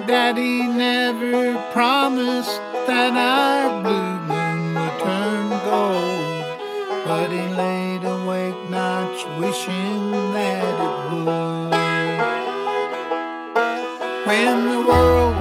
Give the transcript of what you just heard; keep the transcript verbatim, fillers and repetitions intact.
Daddy never promised that our blue moon would turn gold, but he laid awake nights wishing that it would. When the world